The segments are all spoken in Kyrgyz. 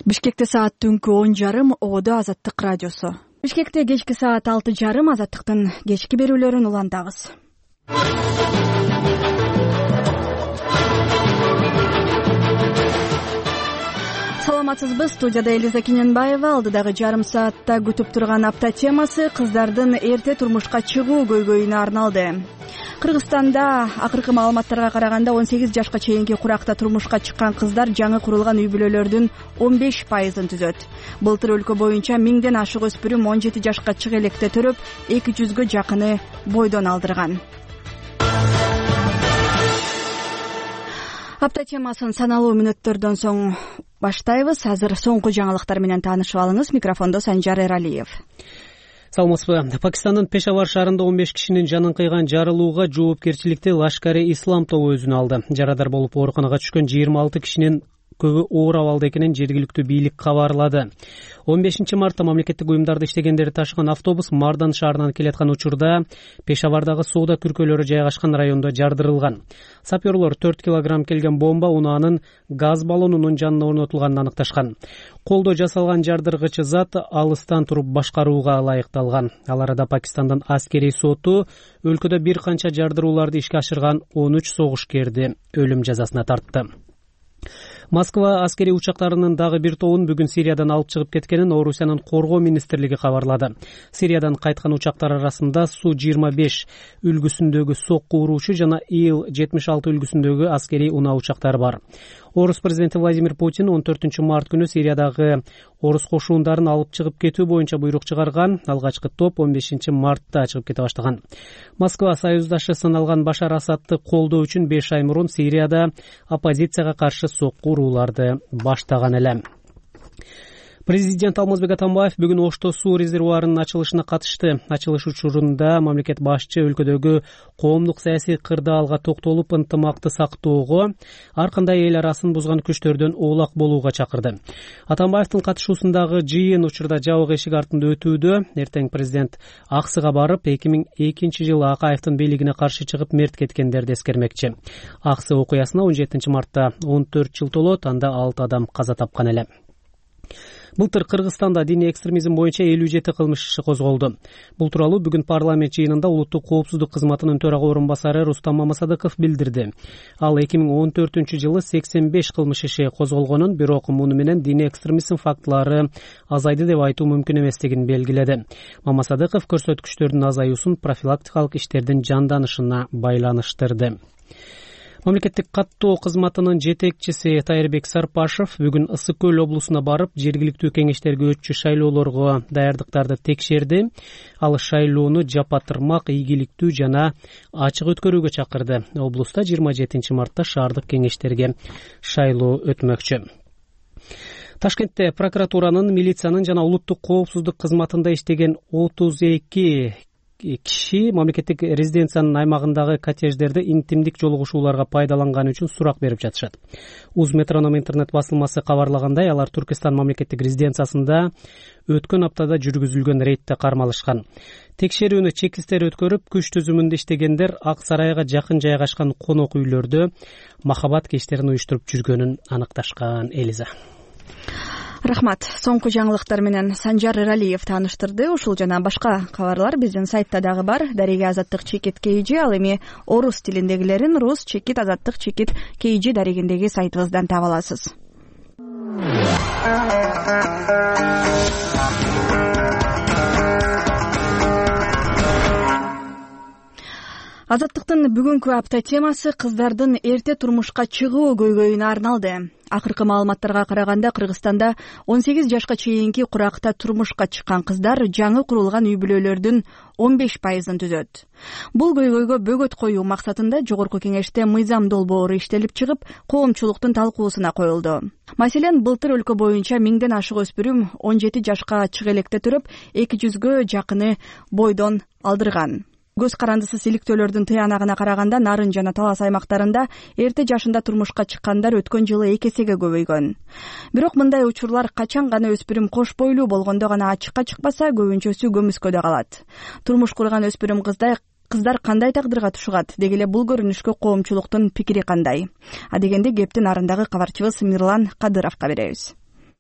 Бишкекте саат түнкү 10:30 Ободо Азаттык радиосу. Бишкекте кечки саат 6:30 Азаттыктын кечки берүүлөрүн улантабыз. Саламатсызбы, студияда Элиза Кененбаева. Алдыдагы жарым саатта күтүп турган апта темасы кыздардын эрте турмушка чыгуу көйгөйүнө арналды. Кыргызстанда акыркы маалыматтарга караганда 18 жашка чейинки куракта турмушка чыккан кыздар жаңы курулган үй бүлөлөрдүн 15%-ын түзөт. Былтыр өлкө боюнча 1000ден ашык өспүрүм 17 жашка чык электе төрөп, 200гө жакыны бойдон алдырган. Апта темасын саналуу мүнөттөрдөн соң баштайбыз. Азыр соңку жаңылыктар менен таанышып алыңыз. Микрофондо Санжар Эралиев. Саламатсызбы. Пакистандын Пешавар шаарында 15 кишинин жанын кыйган жарылууга жоопкерчиликти Лашкари-Ислам тобу өзүнө алды. Жарадар болуп ооруканага түшкөн 26 кишинин көбү оор абалда экенин жергиликтүү бийлик кабарлады. 15 мартта мамлекеттик уюмдарда иштегендерди ташыган автобус Мардан шаарынан келаткан учурда Пешавардагы соода күркөлөрү жайгашкан райондо жардырылган. Сапёрлор 4 килограмм келген бомба унаанын газ баллонунун жанына орнотулганын аныкташкан. Колдо жасалган жардыргыч зат алыстан туруп башкарууга ылайыкталган. Ал арада Пакистандын аскерий соту өлкөдө бир канча жардырууларды ишке ашырган 13 согушкерди өлүм жазасына тартты. Москва аскерий учактарынын дагы бир тобун бүгүн Сириядан алып чыгып кеткенин Орусиянын коргоо министрлиги кабарлады. Сириядан кайткан учактар арасында Су-25 үлгүсүндөгү сокку уруучу жана Ил-76 үлгүсүндөгү аскерий унаа учактары бар. Орус президенти Владимир Путин 14 март күнү Сириядагы орус кошуундарын алып чыгып кетүү боюнча буйрук чыгарган. Алгачкы топ 15 мартта чыгып кете баштаган. Москва союздашы саналган Башар Асадты колдоо үчүн 5 ай мурун Сирияда оппозицияга каршы сокку урууларды баштаган эле. Президент Алмазбек Атамбаев бүгүн Ошто суу резервуарынын ачылышына катышты. Ачылыш учурунда мамлекет башчы өлкөдөгү коомдук саясий кырдаалга токтолуп, ынтымакты сактоого, ар кандай эл арасын бузган күчтөрдөн оолак болууга чакырды. Атамбаевдин катышуусундагы жыйын учурда жабык эшик артында өтүүдө. Эртең президент Аксыга барып, 2002 жылы Акаевдин бийлигине каршы чыгып мерт кеткендерди эскермекчи. Аксы окуясына 17 мартта 14 жыл толот, анда 6 адам каза тапкан эле. Былтыр Кыргызстанда диний экстремизм боюнча 57 кылмыш иши козголду. Бул тууралуу бүгүн парламент жыйынында Улуттук коопсуздук кызматынын төрага орун басары Рустам Мамасадыков билдирди. Ал 2014 жылы 85 кылмыш иши козголгонун, бирок муну менен диний экстремизм фактылары азайды деп айтуу мүмкүн эместигин белгиледи. Мамасадыков көрсөткүчтөрдүн азаюусун профилактикалык иштердин жанданышына байланыштырды. Мамлекеттик каттоо кызматынын жетекчиси Тайырбек Сарпашев бүгүн Ысык көл облусуна барып, жергиликтүү кеңештерге өтчү шайлоолорго даярдыктарды текшерди. Ал шайлоону жапатырмак, ийгиликтүү жана ачык өткөрүүгө чакырды. Облуста 27 мартта шаардык кеңештерге шайлоо өтмөкчү. Ташкентте прокуратуранын, милициянын жана улуттук коопсуздук кызматында иштеген 32 киши мамлекеттик резиденциянын аймагындагы коттедждерде интимдик жолугушууларга пайдаланганы үчүн сурак берип жатышат. Узметроном интернет басылмасы кабарлагандай, алар Түркистан мамлекеттик резиденциясында өткөн аптада жүргүзүлгөн рейдте кармалышкан. Текшерүүнү чекисттер өткөрүп, күч түзүмүндө иштегендер Ак Сарайга жакын жайгашкан конок үйлөрдө махабат кечтерин уюштуруп жүргөнүн аныкташкан. Элиза. Рахмат. Соңку жаңылыктар менен Санжар Эралиев тааныштырды. Ушул жана башка кабарлар биздин сайтта дагы бар. Дареги азаттык чекит KG, ал эми орус тилиндегилерин рус чекит азаттык чекит KG дарегиндеги сайтыбыздан таба аласыз. Азаттыктын бүгүнкү апта темасы кыздардын эрте турмушка чыгуу көйгөйүнө арналды. Акыркы маалыматтарга караганда Кыргызстанда 18 жашка чейинки куракта турмушка чыккан кыздар жаңы курулган үй бүлөлөрдүн 15%-ын түзөт. Бул көйгөйгө бөгөт коюу максатында жогорку кеңеште мыйзам долбоору иштелип чыгып, коомчулуктун талкуусуна коюлду. Маселен, былтыр өлкө боюнча 1000ден ашык өспүрүм 17 жашка чык электе төрөп, 200гө жакыны бойдон алдырган. Көз карандысыз иликтөөлөрдүн тыянагына караганда Нарын жана Талас аймактарында эрте жашында турмушка чыккандар өткөн жылы 2 эсеге көбөйгөн. Бирок мындай учурлар качан гана өспүрүм кош бойлуу болгондо гана ачыкка чыкпаса, көбүнчөсү көмүскөдө калат. Турмуш курган өспүрүм кыздар кандай тагдырга тушугат? Деги эле бул көрүнүшкө коомчулуктун пикири кандай? Адегенде кептин Нарындагы кабарчыбыз Мирлан Кадыровго беребиз.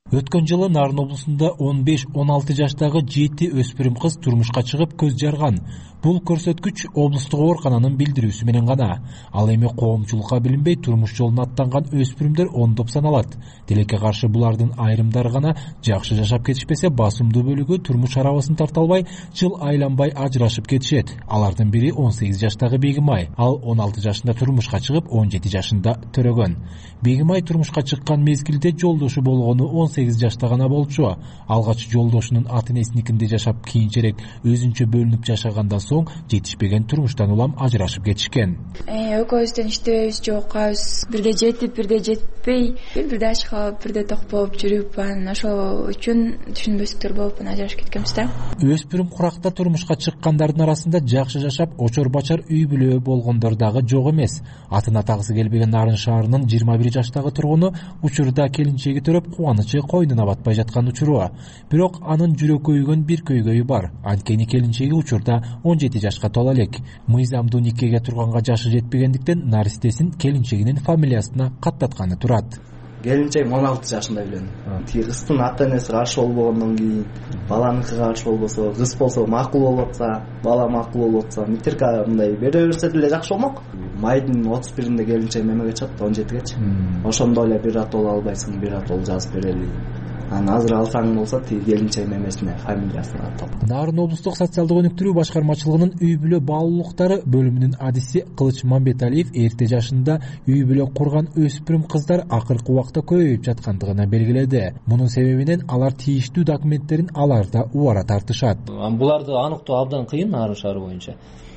Өткөн жылы Нарын облусунда 15-16 жаштагы 7 өспүрүм кыз турмушка чыгып көз жарган. Бул көрсөткүч облустук оорукананын билдирүүсү менен гана. Ал эми коомчулукка билинбей турмуш жолуна аттанган өспүрүмдөр ондоп саналат. Тилекке каршы булардын айрымдары гана жакшы жашап кетишпесе, басымдуу бөлүгү турмуш арабасын тарта албай, жыл айланбай ажырашып кетишет. Алардын бири 18 жаштагы Бегимай. Ал 16 жашында турмушка чыгып, 17 жашында төрөгөн. Бегимай турмушка чыккан мезгилде жолдошу болгону 18 жашта гана болчу. Алгач жолдошунун ата-энесиникинде жашап, кийинчерээк өзүнчө бөлүнүп жашагандан соң жетишпеген турмуштан улам ажырашып кетишкен. Экөөбүздөн иштебейбиз, жок кабыз. Бирде жетип, бирде жетпей, бирде ачкалып, бирде токпоп жүрүп, ошол үчүн түшүнбөстүктөр болуп ажырашып кеткенбиз да. Өспүрүм куракта турмушка чыккандардын арасында жакшы жашап, очор-бачар үй бүлө болгондор дагы жок эмес. Атын атагысы келбеген Нарын шаарынын 21 жаштагы тургуну учурда келинчеги төрөп, кубанычы койнуна батпай жаткан учуру. Бирок анын жүрөк көйгөн бир көйгөйү бар. Анткени келинчеги учурда 17 жашка тола элек. Мыйзамдуу никеге турганга жашы жетпегендиктен наристесин келинчегинин фамилиясына каттатканы турат. Келинчегим 16 жашында үйлөнүп. Кыздын ата-энеси каршы болбогондон кийин, баланыкы каршы болбосо, кыз болсо макул болуп атса, бала макул болуп атса, митерка мындай бере берсе деле жакшы болмок. Майдын 31-inde келинчегим эмеге чыкты, 17-гечи. Ошондо эле бир атол албайсың, бир атол жазып берели. Азыр алсаң болсо тиги келинчегим эмесине, фамилиясына атап. Нарын облустук социалдык өнүктүрүү башкармачылыгынын үй бүлө баалуулуктары бөлүмүнүн адиси Кылыч Мамбеталиев эрте жашында үй бүлө курган өспүрүм кыздар акыркы убакта көбөйүп жаткандыгына белгиледи. Мунун себебинен алар тийиштүү документтерин аларда убара тартышат. Буларды аныктоо абдан кыйын Нарын шаары боюнча.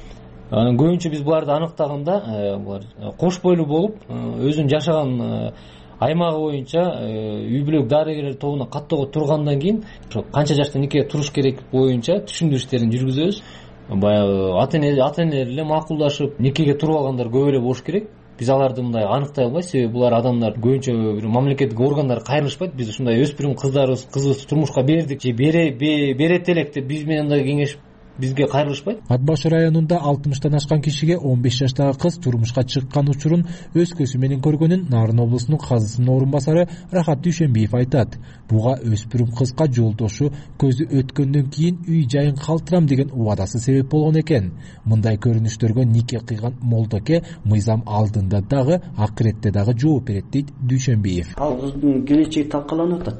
Көбүнчө биз буларды аныктаганда булар кош бойлуу болуп, өзүнүн жашаган аймагы боюнча үй бүлөлүк дарыгерлер тобуна каттоого тургандан кийин ошо канча жашта никеге туруш керек боюнча түшүндүрүү иштерин жүргүзөбүз. Баягы ата-энелер эле макулдашып никеге туруп алгандар көп эле болуш керек. Биз аларды мындай аныктай албайбыз, себеби булар адамдар көбүнчө бир мамлекеттик органдар кайрылышпайт. Биз ушундай өспүрүм кызыбызды турмушка бердик же берет элек деп биз менен да кеңешип бизге кайрылышпайт. Ат Башы районунда 60-тан ашкан кишиге 15 жаштагы кыз турмушка чыккан учурун өз көзү менен көргөнүн Нарын облусунун казысынын орун басары Рахат Дүйшөнбиев айтат. Буга өспүрүм кызга жолдошу көзү өткөндөн кийин үй жайын калтырам деген убадасы себеп болгон экен. Мындай көрүнүштөргө нике кыйган молдоке мыйзам алдында дагы, акыретте дагы жооп берет дейт Дүйшөнбиев. Ал кыздын келечеги талкаланып атат.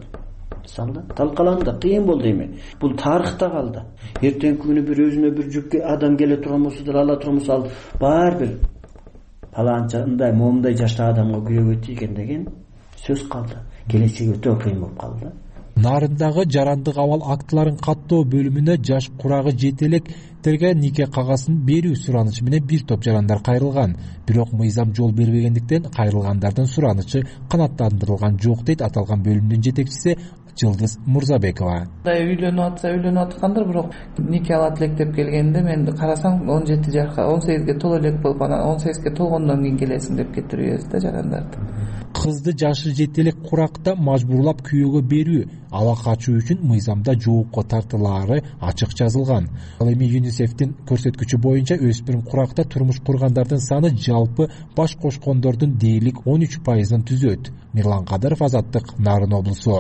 Талкаланды, кыйын болду эми. Бул тарыхта калды. Эртеңки күнү бир өзүнө бир жүк адам келе турган болсо деле ала турган болсо ал баары бир паланчандай, момундай жаштагы адамга күйөөгө тийген деген сөз калды. Келечеги өтө кыйын болуп калды. Нарындагы жарандык абал актыларын каттоо бөлүмүнө жаш курагы жетелектерге нике кагасын берүү суранычы менен бир топ жарандар кайрылган. Бирок мыйзам жол бербегендиктен кайрылгандардын суранычы канааттандырылган жок дейт аталган бөлүмдүн жетекчиси Жылдыз Мурзабекова. Үйлөнүп аткандар, бирок нике алат элек деп келгенде мен карасам 17 жашка, 18ге толо элек болуп, анан 18ге толгондон кийин келесиң деп кетиребиз да жарандарды. Кызды жашы жетелек куракта мажбурлап күйөөгө берүү, ала качуу үчүн мыйзамда жоопко тартылаары ачык жазылган. Ал эми ЮНИСЕФтин көрсөткүчү боюнча өспүрүм куракта турмуш кургандардын саны жалпы баш кошкондордун дээрлик 13%-ын түзөт. Мирлан Кадыров, Азаттык, Нарын облусу.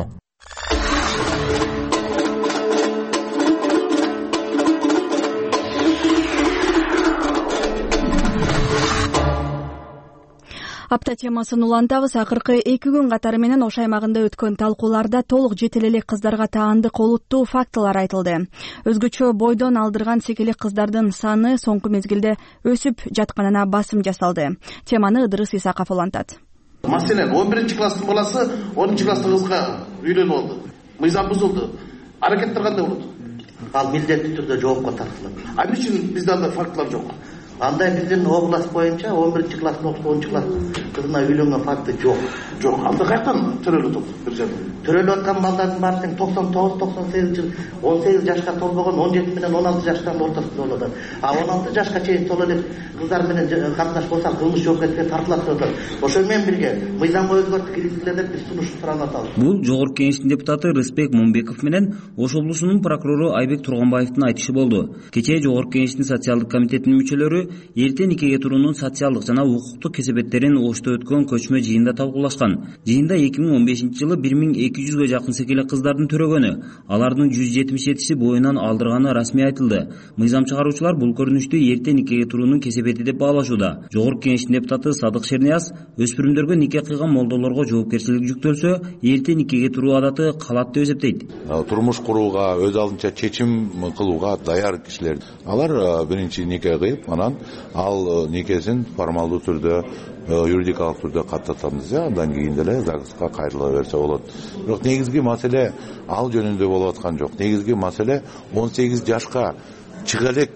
Апта темасын улантабыз. Акыркы 2 күн катары менен Ош аймагында өткөн талкууларда толук жетелелек кыздарга таандык олуттуу фактылар айтылды. Өзгөчө бойдон алдырган секелек кыздардын саны соңку мезгилде өсүп жатканына басым жасалды. Теманы Ыдырыс Исаков улантат. Маселен 11-класстын баласы 10-класстын кызга үйлөнүп алды. Мыйзам бузулду. Аракеттер кандай болот? Ал милдеттүү түрдө жоопко тартылат. Ал үчүн бизде андай фактылар жок. Андай биздин область боюнча 11-класстын 10-класс кызына үйлөнгөн факты жок. Жок. Анда каяктан төрөлүп атат бир жерде? Төрөлүп аткан балдардын баары 99-98 жыл 18 жашка толбогон 17 менен 16 жаштын ортосунда болот. А 16 жашка чейин толо элек кыздар менен катнаш болсо кылмыш жоопкерчиликке тартылат деп атат. Ошол менен бирге мыйзамга өзгөртүү киргизгиле деп биз сунуш суранып атабыз. Бул Жогорку Кеңештин депутаты Рыспек Момбеков менен Ош облусунун прокурору Айбек Турганбаевдин айтышы болду. Кечээ Жогорку Кеңештин социалдык комитетинин мүчөлөрү эрте никеге туруунун социалдык жана укуктук кесепеттерин Ошто өткөн көчмө жыйында талкуулашкан. Жыйында 2015-жылы 1200-гө жакын секеле кыздардын төрөгөнү, алардын 177си боюнан алдырганы расмий айтылды. Мыйзам чыгаруучулар бул көрүнүштү эрте никеге туруунун кесепети деп баалашууда. Жогорку Кеңештин депутаты Садык Шернияз өспүрүмдөргө нике кыйган молдолорго жоопкерчилик жүктөлсө, эрте никеге туруу адаты калат деп эсептейт. Турмуш курууга, өз алдынча чечим кылууга даяр кишилер. Алар биринчи нике кыйып, анан ал никесин формалдуу түрдө, юридикалык түрдө каттатабыз, андан кийин деле ЗАГСка кайрыла берсе болот. Бирок негизги маселе ал жөнүндө болуп аткан жок. Негизги маселе 18 жашка чыга элек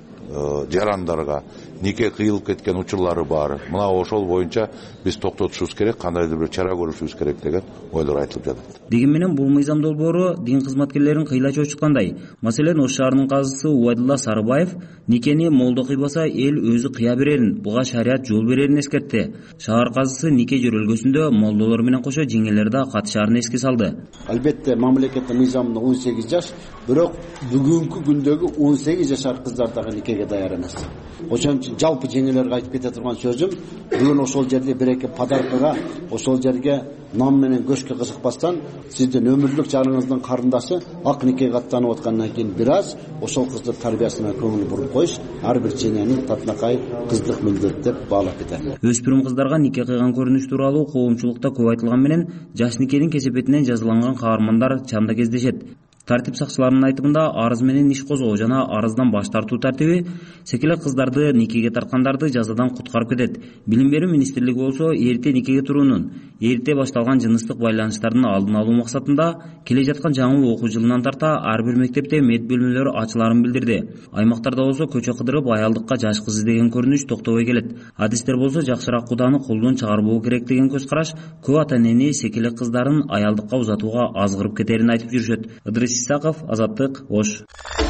жарандарга нике кыйылып кеткен учурлары бар. Мына ошол боюнча биз токтотушубуз керек, кандайдыр бир чара көрүшүбүз керек деген ойлор айтылып жатат. Деген менен бул мыйзам долбоору дин кызматкерлерин кыйла чочуткандай. Маселен, Ош шаарынын казысы Убайдулла Сарыбаев никени молдо кыйбаса эл өзү кыя берерин, буга шарият жол берерин эскертти. Шаар казысы нике жөрөлгөсүндө молдолор менен кошо жеңелер да катышаарын эске салды. Албетте мамлекеттин мыйзамында 18 жаш, бирок бүгүнкү күндөгү 18 жашар кыздар дагы никеге даяр эмес. Ошон үчүн жалпы жеңелерге айтып кете турган сөзүм, бүгүн ошол жерде бир-эки подаркага, ошол жерге нам менен көчкө кызыкпастан, сиздин өмүрлүк жарыңыздын карындашы ак никеге аттанып аткандан кийин бир аз ошол кыздын тарбиясына көңүл буруп коюш ар бир чененин татынакай кыздык милдет деп баалап кетет. Өспүрүм кыздарга нике кыйган көрүнүш тууралуу коомчулукта көп айтылган менен, жаш никенин кесепетинен жазаланган каармандар чамда кездешет. Тартип сакчыларынын айтымында арыз менен иш козгоо жана арыздан баш тартуу тартиби секеле кыздарды никеге тарткандарды жазадан куткарып кетет. Билим берүү министрлиги болсо эрте никеге туруунун, эрте башталган жыныстык байланыштардын алдын алуу максатында келе жаткан жаңы окуу жылынан тарта ар бир мектепте мед бөлмөлөрү ачылаарын билдирди. Аймактарда болсо көчө кыдырып аялдыкка жаш кыз издеген көрүнүш токтобой келет. Адистер болсо жакшыраак куданы колдон чыгарбоо керек деген көз караш көп ата энени секеле кыздарын аялдыкка узатууга азгырып кетерин айтып жүрүшөт. Исаков, Азаттык, Ош.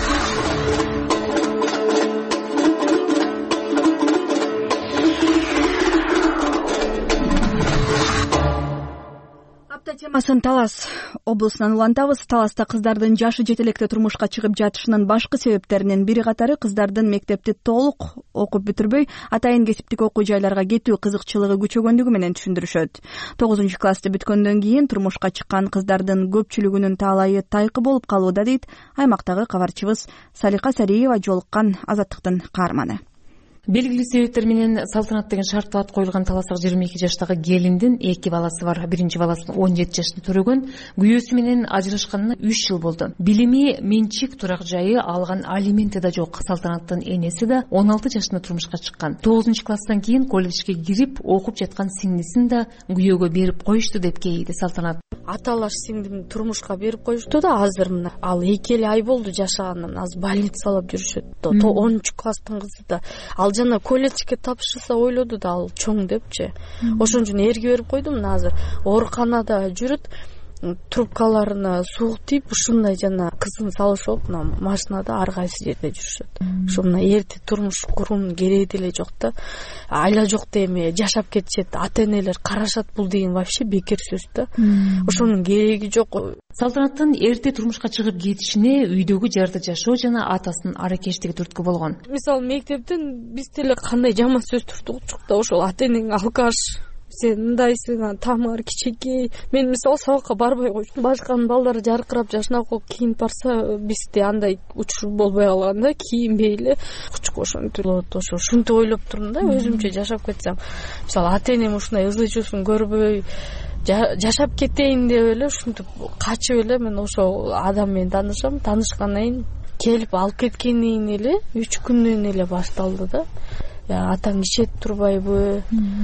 Темасын Талас облусунан улантабыз. Таласта кыздардын жашы жетелекте турмушка чыгып жатышынын башкы себептеринин бири катары кыздардын мектепти толук окуп бүтүрбөй, атайын кесиптик окуу жайларга кетүү кызыкчылыгы күчөгөндүгү менен түшүндүрүшөт. 9-классты бүткөндөн кийин турмушка чыккан кыздардын көпчүлүгүнүн таалайы тайкы болуп калууда дейт аймактагы кабарчыбыз Салика Сариева жолуккан Азаттыктын каарманы. Белгилүү себептер менен салтанат деген шарттуу ат коюлган Таластагы 22 жаштагы келиндин 2 баласы бар. Биринчи баласын 17 жашта төрөгөн, күйөөсү менен ажырашканына 3 жыл болду. Билими, менчик, турак жайы, алган алименти да жок. Салтанаттын энеси да 16 жашында турмушка чыккан. 9-класстан кийин колледжге кирип, окуп жаткан сиңдисин да күйөөгө берип коюшту деп кейди Салтанат. Аталаш сиңдимди турмушка берип коюшту да азыр мына. Ал 2 ай болду жашаганынан, азыр больницалап жүрүшөт. 10-класстын кызы да. Ал жана колледжге тапшырса ойлоду да ал чоң депчи. Ошон үчүн эрге берип койдум. Азыр ооруканада жүрүт, трубкаларына суук тийип, ушундай жана кызын салышып, мына машинада ар кайсы жерде жүрүшөт. Ушу мына эрте турмуш куруунун кереги деле жок да. Айла жок деме жашап кетишет, ата-энелер карашат, бул деген вообще бекер сөз да. Ошонун кереги жок. Салтанаттын эрте турмушка чыгып кетишине үйдөгү жарты жашоо жана атасынын аракештиги түрткү болгон. Мисалы мектептен биз деле кандай жаман сөз түртүкчүк да, ошол ата-энең алкаш, сен мындайсың, тамыр кичинекей. Мен мисалы сабакка барбай койчумун. Башканын балдары жаркырап жашынак болуп кийинип барса, бизде андай учур болбой калган да, кийинбей эле кучук ошентип болот. Ушинтип ойлоп турдум да, өзүмчө жашап кетсем. Мисалы ата-энем ушундай ызы чуусун көрбөй жашап кетейин деп эле ушинтип качып эле мен ошол адам менен таанышам. Таанышкандан кийин келип алып кеткенден эле 3 күндөн эле башталды да. Атаң ишет турбайбы?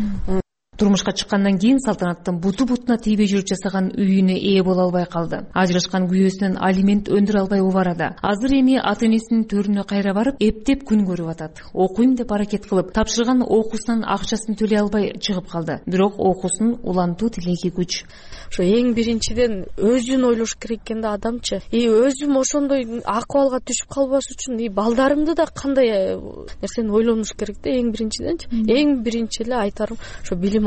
Турмушка чыккандан кийин Салтанаттын буту-бутуна тийбей жүрүп жасаган үйүнө ээ боло албай калды. Ажырашкан күйөөсүнөн алимент өндүрө албай убарады. Азыр эми ата-энесинин төрүнө кайра барып, эптеп күн көрүп атат. Окуйм деп аракет кылып, тапшырган окуусунун акчасын төлөй албай чыгып калды. Бирок окуусун улантуу тилеги күч. Ошо эң биринчиден өзүн ойлош керек экен да адамчы. Өзүм ошондой акыбалга түшүп калбаш үчүн балдарымды да кандай нерсени ойлонуш керек да эң биринчиденчи. Эң биринчи эле айтарым ошо билим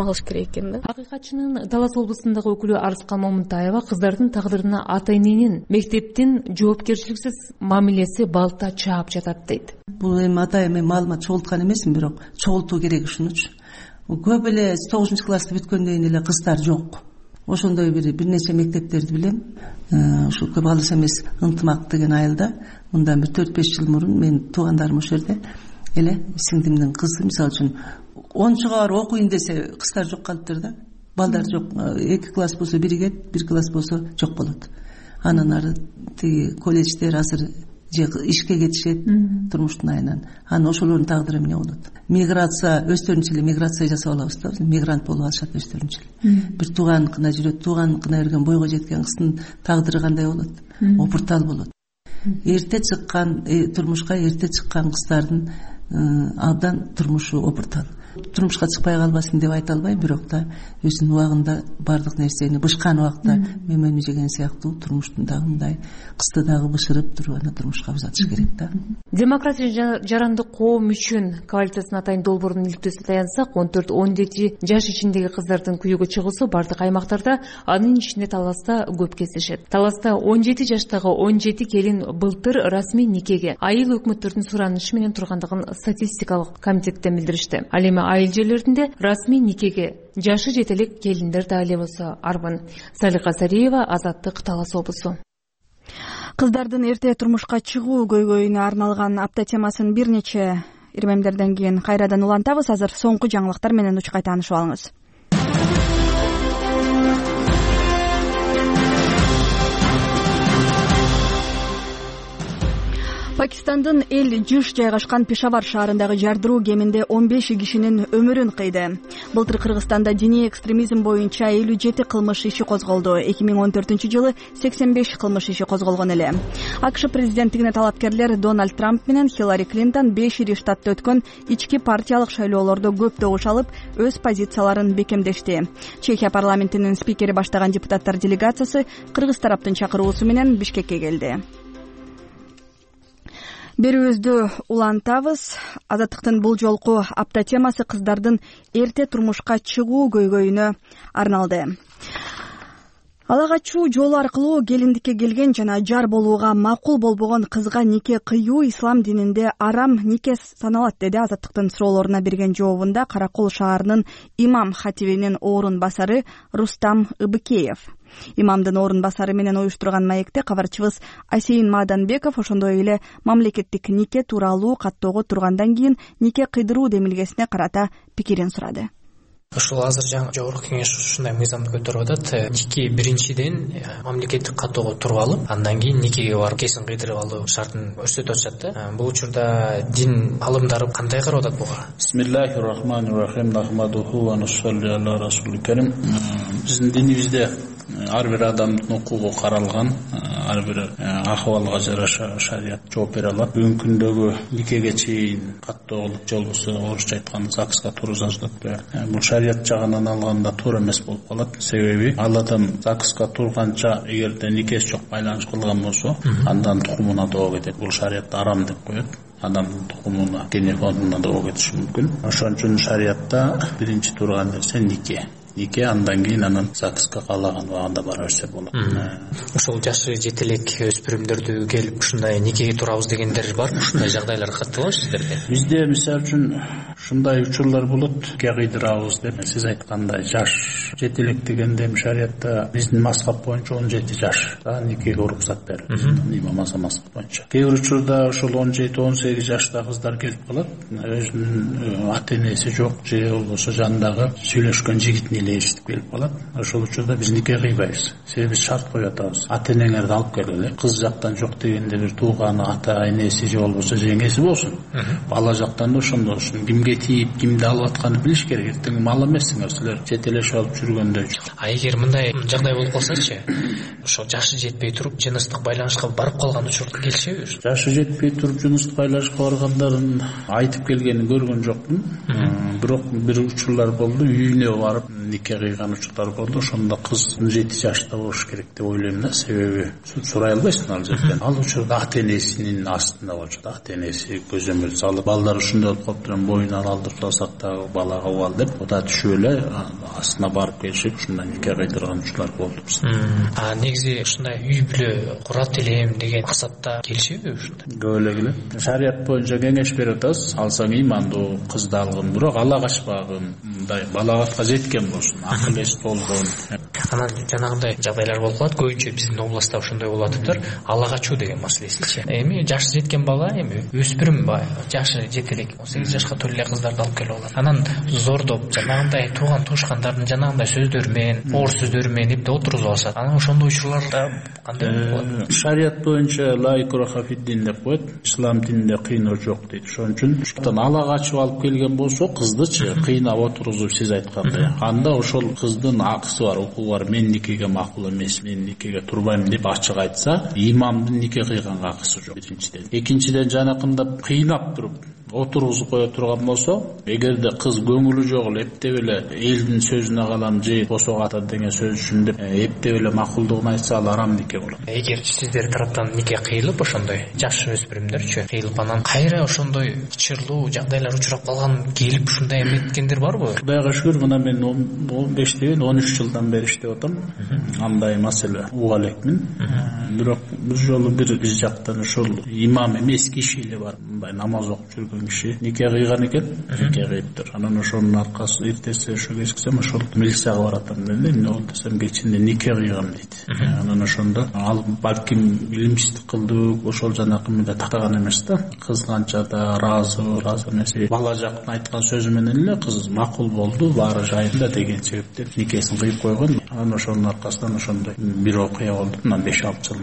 алыш керек экен да. Акыйкатчынын Талас облусундагы өкүлү Арыскан Момунтаева кыздардын тагдырына ата-эненин мектептин жоопкерчиликсиз мамилеси балта чаап жатат дейт. Бул эми атайын мен маалымат чогулткан эмесмин, бирок чогултуу керек ушунучу. Көп эле 9 классты бүткөндөн кийин эле кыздар жок. Ошондой бир нече мектептерди билем. Ушу көп алыс эмес Ынтымак деген айылда мындан бир 4-5 жыл мурун менин туугандарым ошол жерде эле сиңдимдин кызы мисалы үчүн 10-чуга барып окуйн десе кыздар жок калыптыр да. Балдар жок. 2 класс болсо бири келет, 1 класс болсо жок болот. Анан ары тиги колледждер азыр же ишке кетишет турмуштун айынан. Анан ошолордун тагдыры эмне болот? Миграция өздөрүнчө эле миграция жасап алабыз да. Мигрант болуп алышат өздөрүнчө эле. Бир тууганыкына жүрөт, тууганыкына берген бойго жеткен кыздын тагдыры кандай болот? Опуртал болот. Эрте чыккан турмушка эрте чыккан кыздардын абдан турмушу опуртал. Турмушка чыкпай калбасын деп айта албайм, бирок да өзүнүн убагында бардык нерсени бышкан убакта мемени жеген сыяктуу турмуштун дагы мындай кызды дагы бышырып туруп аны турмушка узатыш керек да. Демократия жарандык коом үчүн коалициясынын атайын долбоорунун иликтөөсүнө таянсак, 14-17 жаш ичиндеги кыздардын күйөөгө чыгуусу бардык аймактарда, анын ичинде Таласта көп кездешет. Таласта 17 жаштагы 17 келин былтыр расмий никеге айыл өкмөттөрдүн суранышы менен тургандыгын статистикалык комитеттен билдиришти. Ал эми айыл жерлеринде расмий никеге жашы жете элек келиндер да эле болсо арбын. Салиха Сариева, Азаттык, Талас облусу. Кыздардын эрте турмушка чыгуу көйгөйүнө арналган апта темасын бир нече ирмемдерден кийин кайрадан улантабыз. Азыр соңку жаңылыктар менен учкай таанышып алыңыз. Пакистандын эл жыш жайгашкан Пешавар шаарындагы жардыруу кеминде 15 кишинин өмүрүн кыйды. Былтыр Кыргызстанда диний экстремизм боюнча 57 кылмыш иши козголду. 2014-жылы 85 кылмыш иши козголгон эле. АКШ президенттигине талапкерлер Дональд Трамп менен Хиллари Клинтон 5 штатта өткөн ички партиялык шайлоолордо көп добуш алып, өз позицияларын бекемдешти. Чехия парламентинин спикери баштаган депутаттар делегациясы кыргыз тараптын чакыруусу менен Бишкекке келди. Берүүбүздү улантабыз. Азаттыктын бул жолку апта темасы кыздардын эрте турмушка чыгуу көйгөйүнө арналды. Ала качуу жолу аркылуу келиндикке келген жана жар болууга макул болбогон кызга нике кыюу ислам дининде арам нике саналат, деди Азаттыктын суроолоруна берген жообунда Каракол шаарынын имам хатибинин орун басары Рустам Ыбыкеев. Имамдын орун басары менен уюштурган маекте кабарчыбыз Асейин Маданбеков ошондой эле мамлекеттик нике тууралуу каттоого тургандан кийин нике кыйдыруу демилгесине карата пикирин сурады. Ошол азыр жаңы жогорку кеңеш ушундай мыйзамды көтөрүп атат. Нике биринчиден мамлекеттик каттоого туруп алып, андан кийин никеге барып кесин кыйдырып алуу шартын көрсөтүп атышат да. Бул учурда дин алымдары кандай карап атат буга? Бисмиллахир-рахманир-рахим. Нахмадуху ва нусалли аля расулил карим. Биздин динибизде ар бир адамдын укугу каралган, ар бир акыбалга жараша шарият жооп бере алат. Бүгүнкү күндөгү никеге чейин каттоолук жол болсо, орусча айтканда ЗАГСка туура жазылат. Бул шарият жагынан алганда туура эмес болуп калат. Себеби ал адам ЗАГСка турганча эгерде никеси жок байланыш кылган болсо, андан тукумуна доо кетет. Бул шариятта арам деп коет. Адамдын тукумуна, генефондуна доо кетиши мүмкүн. Ошон үчүн шариятта биринчи турган нерсе нике. Нике, андан кийин анан ЗАГСка каалаган убагында бара берсе болот. Ошол жашы жете элек өспүрүмдөрдү келип ушундай никеге турабыз дегендер барбы? Ушундай жагдайлар катталабы сиздерде? Бизде мисалы үчүн ушундай учурлар болот. Нике кыйдырабыз деп сиз айткандай жаш жете элек дегенде шариятта биздин мазхаб боюнча 17 жаш никеге уруксат берип, имам Азам мазхаб боюнча. Кээ бир учурда ошол 17-18 жашта кыздар келип калат. Өзүнүн ата-энеси жок же болбосо жанындагы сүйлөшкөн жигитин эшитип келип калат. Ошол учурда биз нике кыйбайбыз. Себеби шарт коюп атабыз. Ата-энеңерди алып келгиле. Кыз жактан жок дегенде бир тууганы, ата-энеси же болбосо жеңеси болсун. Бала жактан да ошондой болсун. Кимге тийип, кимди алып атканын билиш керек. Эртең мал эмессиңер силер жетелешип алып жүргөндө. Эгер мындай жагдай болуп калсачы, ошо жашы жетпей туруп жыныстык байланышка барып калган учурда келишеби? Жашы жетпей туруп жыныстык байланышка баргандарын айтып келгенин көргөн жокмун. бирок бир учурлар болду, үйүнө барып нике кыйган учурлар болду. Ошондо кыз 17 жашта болуш керек деп ойлойм да. Себеби сурай албайсың ал жерден. Ал учурда ата-энесинин астында болчу. Ата-энеси көзөмөл салып, балдар ушундай болуп калыптыр, боюнан алдырып салсак дагы балага убал деп, ода түшүп эле астына барып келишип, ушундай нике кыйдырган учурлар болду. Негизи ушундай үй бүлө курат элем деген максатта келишеби ушундай? Көп эле келет. Шарият боюнча кеңеш берип атабыз. Алсаң ыймандуу кызды алгын, бирок ала качпагын, мындай балагатка жеткен болсун, акыл эс толгон. Анан жанагындай жагдайлар болуп калат. Көбүнчө биздин областта ошондой болуп атыптыр. Ала качуу деген маселесичи. Эми жашы жеткен бала, эми өспүрүм жашы жете элек 18 жашка толо эле кыздарды алып келип алат. Анан зордоп, жанагындай тууган туушкандардын жанагындай сөздөрү менен, оор сөздөрү менен эпте отургузуп алышат. Анан ошондой учурларда кандай болот? Шарият боюнча ла икраха фид-дин деп коет. Ислам дининде кыйноо жок дейт. Ошон үчүн ала качып алып келген болсо, кыздычы кыйнап отургузуп сиз айткандай, анда ошол кыздын акысы бар, укугу бар. Мен никеге макул эмес, мен никеге турбайм деп ачык айтса, имамдын нике кыйганга акысы жок. Биринчиден. Экинчиден жанакындап кыйнап туруп отургузуп кое турган болсо, эгерде кыз көңүлү жок эле эптеп эле элдин сөзүнө калам же босого атат деген сөз үчүн деп эптеп эле макулдугун айтса, ал арам нике болот. Эгер сиздер тараптан нике кыйылып, ошондой жаш өспүрүмдөрчү кыйылып, анан кайра ошондой чырлуу жагдайлар учурап калган, келип ушундай эметкендер барбы? Кудайга шүгүр, мына мен 15 деген 13 жылдан бери иштеп атам. Андай маселе уга элекмин. Бирок бир жолу бир биз жактан ошол имам эмес киши эле бар, мындай намаз окуп жүргөн киши нике кыйган экен, нике кыйыптыр. Анан ошонун аркасы эртеси ошо кечкисем ошол милицияга баратам деди. Эмне болду десем, кечинде нике кыйгам дейт. Анан ошондо ал балким илимсиздик кылды, ошол жанакы мындай тактаган эмес да. Кыз канча да разы эмес. Бала жактын айткан сөзү менен эле кыз макул болду, баары жайында деген себептен никесин кыйып койгон. Анан ошонун аркасынан ошондой бир окуя болду. Мына 5-6 жыл.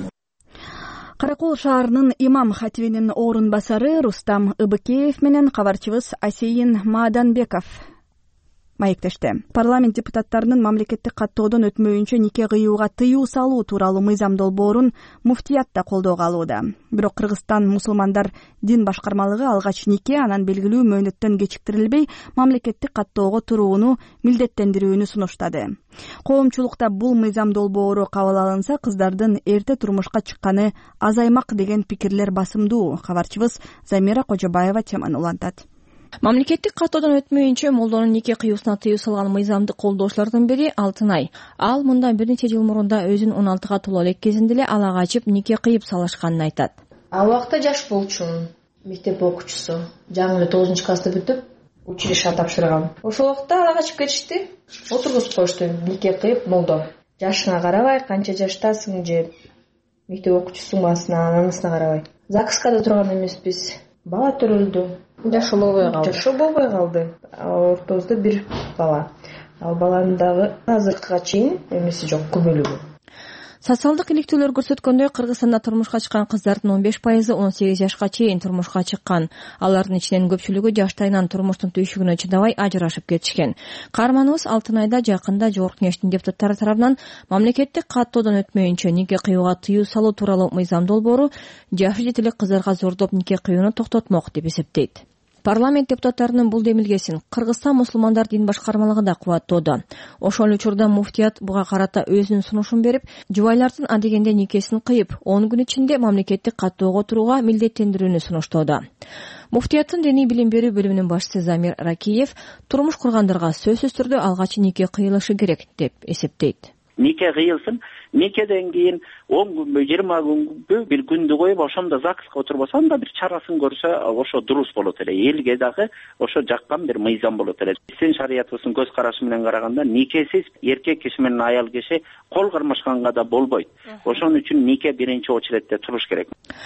Кара Кол шаарынын имам хатибинин орун басары Рустам Ыбыкеев менен кабарчыбыз Асейин Мааданбеков маектешти. Парламент депутаттарынын мамлекеттик каттоодон өтмөйүнчө нике кыюуга тыюу салуу тууралуу мыйзам долбоорун муфтият да колдоого алууда. Бирок Кыргызстан мусулмандар дин башкармалыгы алгач нике анан белгилүү мөөнөттөн кечиктирилбей мамлекеттик каттоого турууну милдеттендирүүнү сунуштады. Коомчулукта бул мыйзам долбоору кабыл алынса, кыздардын эрте турмушка чыкканы азаймак деген пикирлер басымдуу. Кабарчыбыз Замира Кожобаева теманы улантат. Мамлекеттик каттоодон өтмөйүнчө молдонун нике кыюусуна тыюу салган мыйзамды колдоочулардын бири Алтынай. Ал мындан бир нече жыл мурунда өзүн 16га толо элек кезинде эле ала качып нике кыйып салышканын айтат. Ал убакта жаш болчумун, мектеп окуучусу. Жаңы эле 9-классты бүтүп, училищеге тапшыргам. Ошол убакта ала качып кетишти. Отургузуп коюшту, нике кыйып молдо. Жашыңа карабай, канча жаштасың же мектеп окуучусуң анысына карабай. ЗАГСка да турган эмеспиз. Бала төрөлдү. Жашы болбой калды. Ортобузда бир бала. Ал баланын дагы азыркыга чейин эмеси жок, күбөлүгү. Социалдык иликтөөлөр көрсөткөндөй, Кыргызстанда турмушка чыккан кыздардын 15% 18 жашка чейин турмушка чыккан. Алардын ичинен көпчүлүгү жаштайынан турмуштун түйшүгүнө чыдабай ажырашып кетишкен. Каарманыбыз Алтынайда жакында Жогорку Кеңештин депутаттары тарабынан мамлекеттик каттоодон өтмөйүнчө нике кыюуга тыюу салуу тууралуу мыйзам долбоору жашы жете элек кыздарга зордоп нике кыюуну токтотмок деп эсептейт. Парламент депутаттарынын бул демилгесин Кыргызстан мусулмандар дин башкармалыгы да кубаттоодо. Ошол учурда муфтият буга карата өзүнүн сунушун берип, жубайлардын адегенде никесин кыйып, 10 күн ичинде мамлекеттик каттоого турууга милдеттендирүүнү сунуштоодо. Муфтияттын диний билим берүү бөлүмүнүн башчысы Замир Ракиев турмуш кургандарга сөзсүз түрдө алгач нике кыйылышы керек деп эсептейт. Нике кыйылсын, никеден кийин 10 күнбү 20 күнбү бир күндү коюп ошондо ЗАГСка отурбаса, анда бир чарасын көрсө ошо дурус болот эле. Элге дагы ошо жаккан бир мыйзам болот эле. Биздин шариятыбыздын көз карашы менен караганда никесиз эркек киши менен аял киши кол кармашканга да болбойт. Ошон үчүн нике биринчи очередде туруш керек.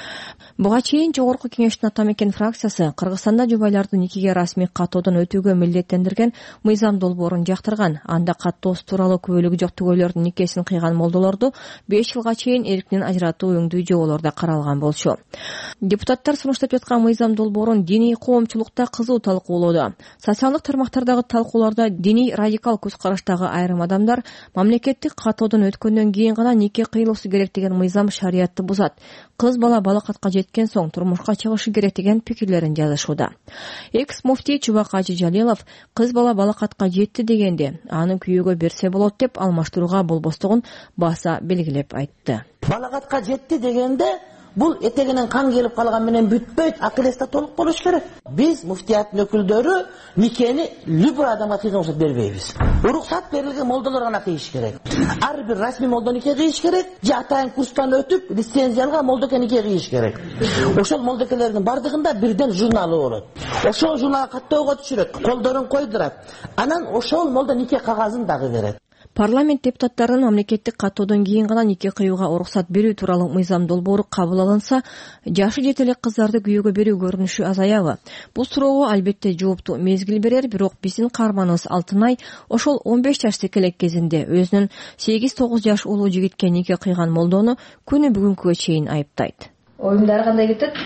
Буга чейин Жогорку Кеңештин ата мекен фракциясы Кыргызстанда жубайларды никеге расмий каттоодон өтүүгө милдеттендирген мыйзам долбоорун жактырган. Анда каттоосу тууралуу күбөлүгү жок түгөйлөрдүн никесин кыйган молдолордун долбоорду 5 жылга чейин эркинен ажыратуу өңдүү жоболордо каралган болчу. Депутаттар сунуштап жаткан мыйзам долбоорун диний коомчулукта кызуу талкуулоодо. Социалдык тармактардагы талкууларда диний радикал көз караштагы айрым адамдар мамлекеттик каттоодон өткөндөн кийин гана нике кыйылышы керек деген мыйзам шариятты бузат. Кыз бала балакатка жеткен соң турмушка чыгышы керек деген пикирлерин жазышууда. Экс муфтий Чубак Ажы Жалилов кыз бала балакатка жетти дегенде аны күйөөгө берсе болот деп алмаштырууга болбостугун баса белгилеп айтты. Балакатка жетти дегенде бул этегинен кан келип калган менен бүтпөйт, акылеста толук болуш керек. Биз муфтияттын өкүлдөрү никени любой адамга кыйган уруксат бербейбиз. Уруксат берилген молдолор гана кыйыш керек. Ар бир расмий молдо нике кыйыш керек, же атайын курстан өтүп, лицензия алган молдоке нике кыйыш керек. Ошол молдокелердин бардыгында бирден журналы болот. Ошол журналга каттоого түшүрөт, колдорун койдурат. Анан ошол молдо нике кагазын дагы берет. Парламент депутаттарынын мамлекеттик каттоодон кийин гана нике кыюуга уруксат берүү тууралуу мыйзам долбоору кабыл алынса, жашы жете элек кыздарды күйөөгө берүү көрүнүшү азаябы? Бул суроого албетте жоопту мезгил берер, бирок биздин каарманыбыз Алтынай ошол 15 жаштык элек кезинде өзүнүн 8-9 жаш улуу жигитке нике кыйган молдону күнү бүгүнкүгө чейин айыптайт. Оюмда ар кандай кетет,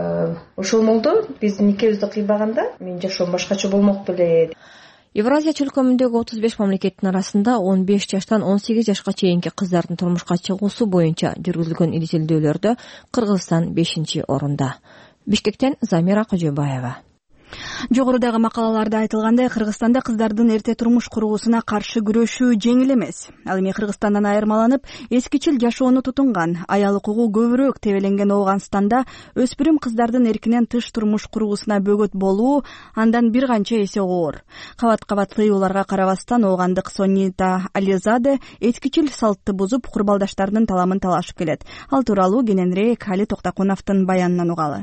ошол молдо биздин никебизди кыйбаганда мен жашоом башкача болмок беле. Евразия чөлкөмүндөгү 35 мамлекеттин арасында 15 жаштан 18 жашка чейинки кыздардын турмушка чыгуусу боюнча жүргүзүлгөн изилдөөлөрдө Кыргызстан 5-орунда. Бишкектен Замира Кожобаева. Жогорудагы макалаларда айтылгандай, Кыргызстанда кыздардын эрте турмуш куруусуна каршы күрөшүү жеңил эмес. Ал эми Кыргызстандан айырмаланып, эскичил жашоону тутунган, аял укугу көбүрөөк тебеленген Ооганстанда өспүрүм кыздардын эркинен тыш турмуш куруусуна бөгөт болуу андан бир канча эсе оор. Кабат-кабат тыюуларга карабастан Оогандык Сонита Ализаде эскичил салтты бузуп, курбалдаштарынын таламын талашып келет. Ал тууралуу кененирээк Али Токтокуновдун баянынан угалы.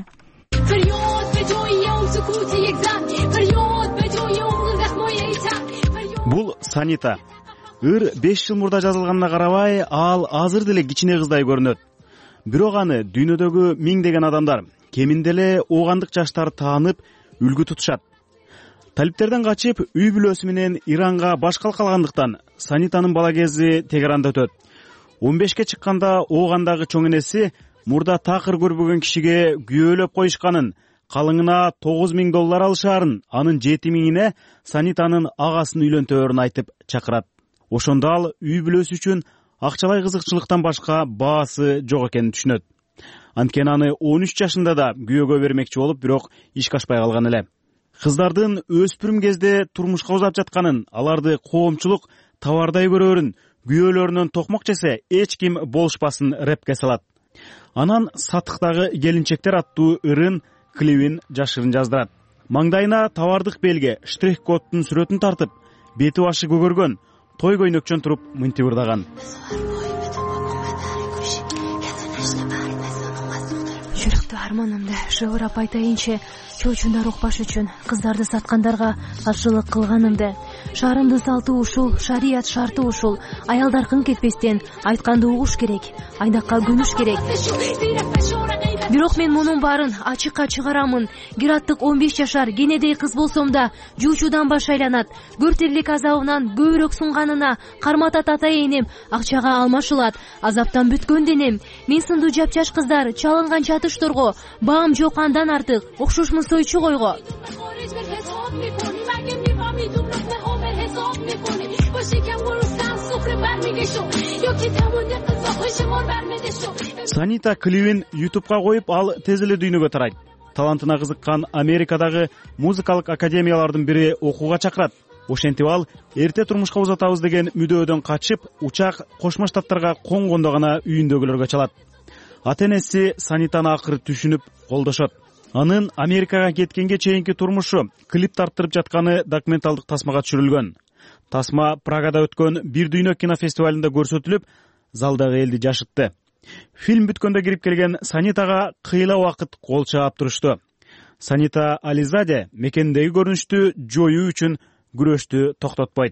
Бул Санита. Ыр 5 жыл мурда жазылганына карабай, ал азыр деле кичине кыздай көрүнөт. Бирок аны дүйнөдөгү миңдеген адамдар, кеминде эле оогандык жаштар таанып, үлгү тутушат. Талиптерден качып, үй бүлөсү менен Иранга баш калкалгандыктан Санитанын бала кези Тегеранда өтөт. 15ке чыкканда Оогандагы чоң энеси мурда такыр көрбөгөн кишиге күйөөлөп коюшканын, калыңына $9,000 алышаарын, анын 7,000-ине Санитанын агасын үйлөнтөөрүн айтып чакырат. Ошондо ал үй бүлөсү үчүн акчалай кызыкчылыктан башка баасы жок экенин түшүнөт. Анткени аны 13 жашында да күйөөгө бермекчи болуп, бирок ишке ашпай калган эле. Кыздардын өспүрүм кезде турмушка узап жатканын, аларды коомчулук товардай көрөрүн, күйөөлөрүнөн токмок жесе эч ким болушпасын репке салат. Анан Сатыктагы келинчектер аттуу ырын клибин жашырын жаздырат. Маңдайына товардык белге, штрих-кодтун сүрөтүн тартып, бети башы көгөргөн, той көйнөкчөн туруп мынтип ырдаган. Жүрөктү арманымды жыбырап айтайынчы, чоочундар укпаш үчүн кыздарды саткандарга каршылык кылганымды. Шаарымдын салты ушул, шарият шарты ушул. Аялдар кың кетпестен айтканды угуш керек, айнакка көнүш керек. Бирок мен мунун баарын ачыкка чыгарамын. Гираттык 15 жашар кенедей кыз болсом да жуучудан баш айланат. Көртерлик азабынан көбүрөөк сунганына карматат ата энем, акчага алмашылат. Азаптан бүткөн денем. Мен сындуу жапчаш кыздар чалынган чатышторго баам жок андан артык. Окшошмун сойчу койго. Санита клибин YouTube'га коюп, ал тез эле дүйнөгө тарайт. Талантына кызыккан Америкадагы музыкалык академиялардын бири окууга чакырат. Ошентип ал эрте турмушка узатабыз деген мүдөөдөн качып, учак Кошмо Штаттарга конгондо гана үйүндөгүлөргө чалат. Ата-энеси Санитаны акыры түшүнүп, колдошот. Анын Америкага кеткенге чейинки турмушу клип тарттырып жатканы документалдык тасмага түшүрүлгөн. Тасма Прагада өткөн Бир дүйнө кинофестивалында көрсөтүлүп, залдагы элди жашытты. Фильм бүткөндө кирип келген Санитага кыйла убакыт кол чаап турушту. Сонита Ализаде мекендеги көрүнүштү жоюу үчүн күрөштү токтотпойт.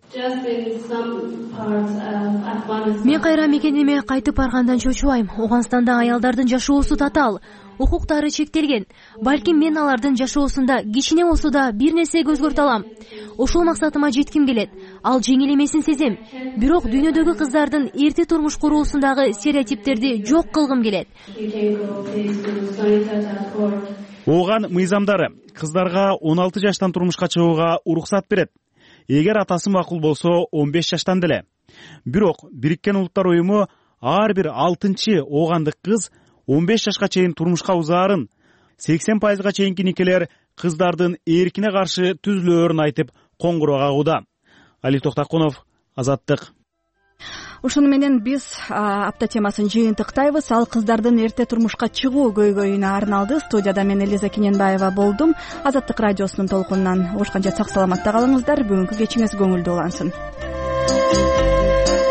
Мен кайра мекениме кайтып баргандан чочубайм. Ооганстанда аялдардын жашоосу татаал, укуктары чектелген. Балким мен алардын жашоосунда кичине болсо да бир нерсеге өзгөртө алам. Ошол максатыма жетким келет. Ал жеңил эмесин сезем. Бирок дүйнөдөгү кыздардын эрте турмуш куруусундагы стереотиптерди жок кылгым келет. Ооган мыйзамдары кыздарга 16 жаштан турмушка чыгууга уруксат берет. Эгер атасы макул болсо 15 жаштан деле. Бирок Бириккен Улуттар уюму ар бир 6-чы оогандык кыз 15 жашка чейин турмушка узаарын, 80%га чейинки никелер кыздардын эркине каршы түзүлөөрүн айтып коңгуроо кагууда. Али Токтакунов, Азаттык. Ушуну менен биз апта темасын жыйынтыктайбыз. Ал кыздардын эрте турмушка чыгуу көйгөйүнө арналды. Студияда мен Элиза Кененбаева болдум. Азаттык радиосунун толкунунан ошкончо сак саламатта калыңыздар. Бүгүнкү кечиңиз көңүлдүү улансын.